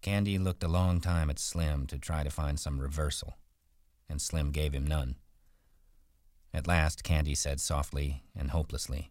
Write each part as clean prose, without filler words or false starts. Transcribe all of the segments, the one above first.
Candy looked a long time at Slim to try to find some reversal, and Slim gave him none. At last, Candy said softly and hopelessly,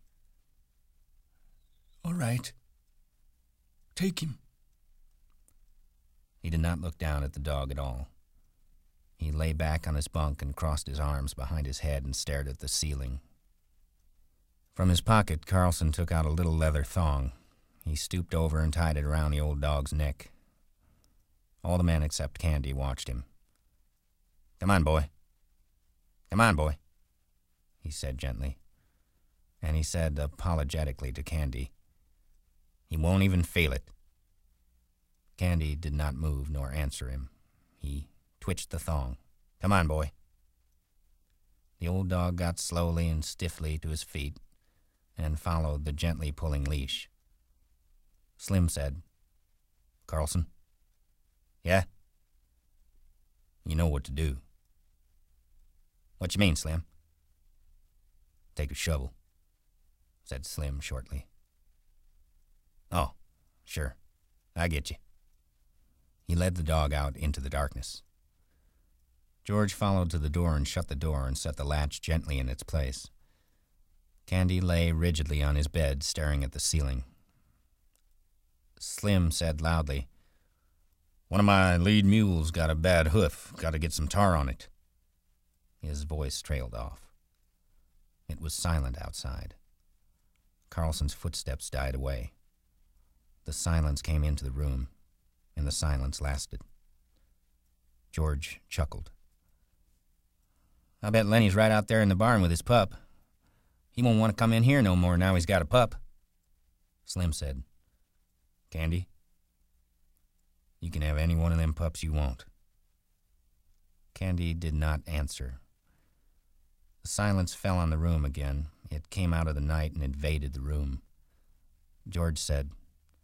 "All right. Take him." He did not look down at the dog at all. He lay back on his bunk and crossed his arms behind his head and stared at the ceiling. From his pocket, Carlson took out a little leather thong. He stooped over and tied it around the old dog's neck. All the men except Candy watched him. "Come on, boy. Come on, boy," he said gently. And he said apologetically to Candy, "He won't even feel it." Candy did not move nor answer him. He twitched the thong. "Come on, boy." The old dog got slowly and stiffly to his feet and followed the gently pulling leash. Slim said, "Carlson?" "Yeah?" "You know what to do." "What you mean, Slim?" "Take a shovel," said Slim shortly. "Oh, sure. I get you." He led the dog out into the darkness. George followed to the door and shut the door and set the latch gently in its place. Candy lay rigidly on his bed, staring at the ceiling. Slim said loudly, "One of my lead mules got a bad hoof. Got to get some tar on it." His voice trailed off. It was silent outside. Carlson's footsteps died away. The silence came into the room, and the silence lasted. George chuckled. "I bet Lenny's right out there in the barn with his pup. He won't want to come in here no more now he's got a pup." Slim said, "Candy, you can have any one of them pups you want." Candy did not answer. The silence fell on the room again. It came out of the night and invaded the room. George said,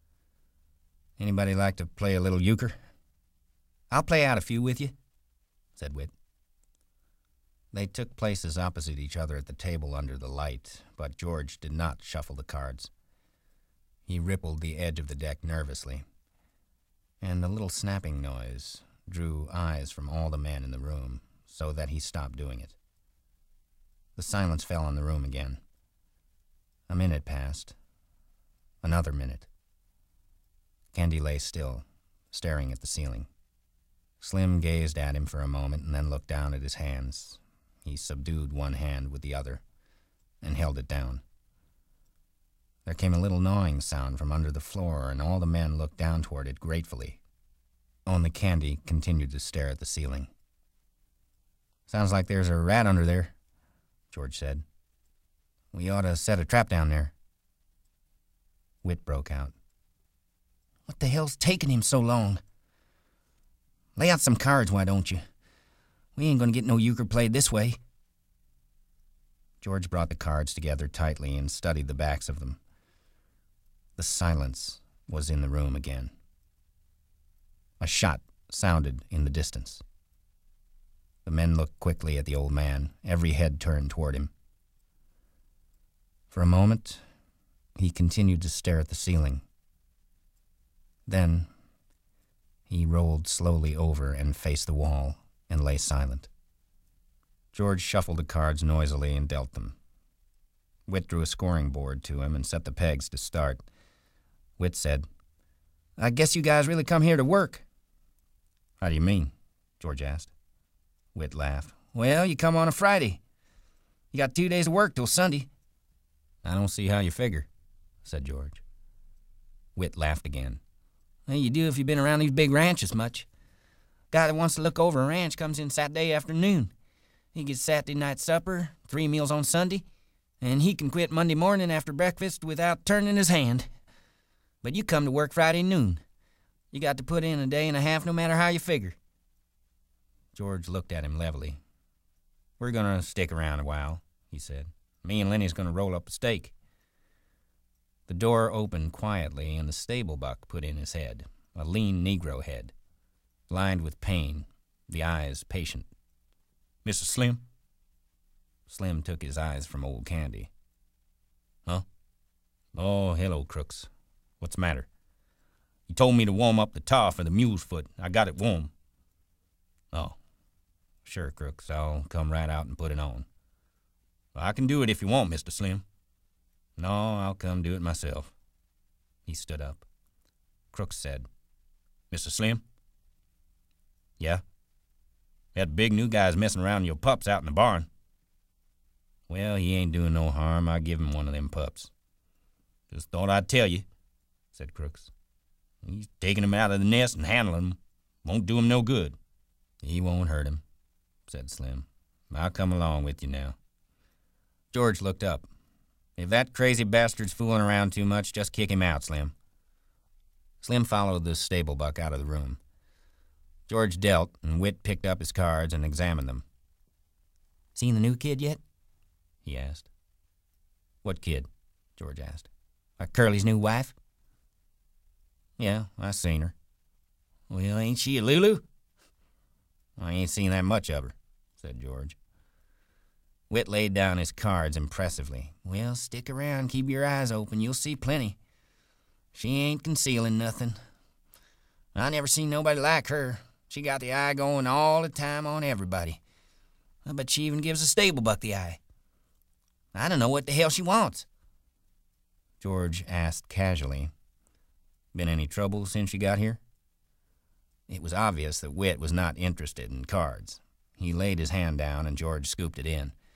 "Anybody like to play a little euchre?" "I'll play out a few with you," said Whit. They took places opposite each other at the table under the light, but George did not shuffle the cards. He rippled the edge of the deck nervously, and the little snapping noise drew eyes from all the men in the room, so that he stopped doing it. The silence fell on the room again. A minute passed. Another minute. Candy lay still, staring at the ceiling. Slim gazed at him for a moment and then looked down at his hands. He subdued one hand with the other and held it down. There came a little gnawing sound from under the floor, and all the men looked down toward it gratefully. Only Candy continued to stare at the ceiling. "Sounds like there's a rat under there," George said. "We ought to set a trap down there." Whit broke out. "What the hell's taking him so long? Lay out some cards, why don't you? We ain't gonna get no euchre played this way." George brought the cards together tightly and studied the backs of them. The silence was in the room again. A shot sounded in the distance. The men looked quickly at the old man, every head turned toward him. For a moment, he continued to stare at the ceiling. Then, he rolled slowly over and faced the wall and lay silent. George shuffled the cards noisily and dealt them. Whit drew a scoring board to him and set the pegs to start. Whit said, "I guess you guys really come here to work." "How do you mean?" George asked. Whit laughed. "Well, you come on a Friday. You got 2 days of work till Sunday." "I don't see how you figure," said George. Whit laughed again. "Well, you do if you've been around these big ranches much. Guy that wants to look over a ranch comes in Saturday afternoon. He gets Saturday night supper, 3 meals on Sunday, and he can quit Monday morning after breakfast without turning his hand. But you come to work Friday noon. You got to put in a day and a half no matter how you figure." George looked at him levelly. "We're going to stick around a while," he said. "Me and Lenny's going to roll up a steak." The door opened quietly, and the stable buck put in his head, a lean Negro head, lined with pain, the eyes patient. "Mr. Slim?" Slim took his eyes from old Candy. "Huh? Oh, hello, Crooks. What's the matter?" He told me to warm up the tar for the mule's foot. I got it warm. Oh, sure, Crooks. I'll come right out and put it on. I can do it if you want, Mr. Slim. No, I'll come do it myself. He stood up. Crooks said, Mr. Slim? Yeah? That big new guy's messing around your pups out in the barn. Well, he ain't doing no harm. I give him one of them pups. Just thought I'd tell you, said Crooks. He's taking him out of the nest and handling him. Won't do him no good. He won't hurt him, said Slim. I'll come along with you now. George looked up. If that crazy bastard's fooling around too much, just kick him out, Slim. Slim followed the stable buck out of the room. George dealt, and Whit picked up his cards and examined them. Seen the new kid yet? He asked. What kid? George asked. Curly's new wife? Yeah, I seen her. Well, ain't she a Lulu? I ain't seen that much of her, said George. Whit laid down his cards impressively. Well, stick around, keep your eyes open, you'll see plenty. She ain't concealing nothing. I never seen nobody like her. She got the eye going all the time on everybody. I bet she even gives a stable buck the eye. I don't know what the hell she wants. George asked casually, Been any trouble since you got here? It was obvious that Whit was not interested in cards. He laid his hand down and George scooped it in.